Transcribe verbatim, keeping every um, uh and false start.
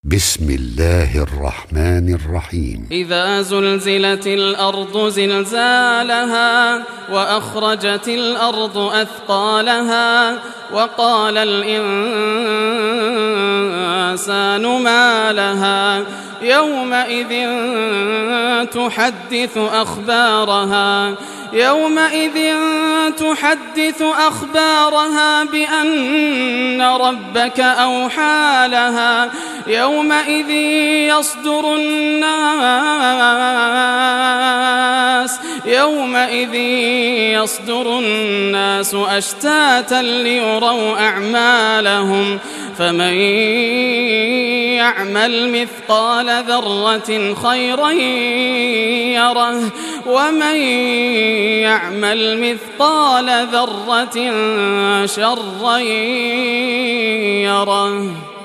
بسم الله الرحمن الرحيم. إذا زلزلت الأرض زلزالها وأخرجت الأرض أثقالها وقال الإنسان ما لها يومئذ تحدث أخبارها يومئذ تحدث أخبارها بأن ربك أوحى لها يومئذ يصدر الناس يومئذ يصدر الناس أشتاتا ليروا أعمالهم فمن يعمل مثقال ذرة خيرا يره ومن يعمل مثقال ذرة شرا يره.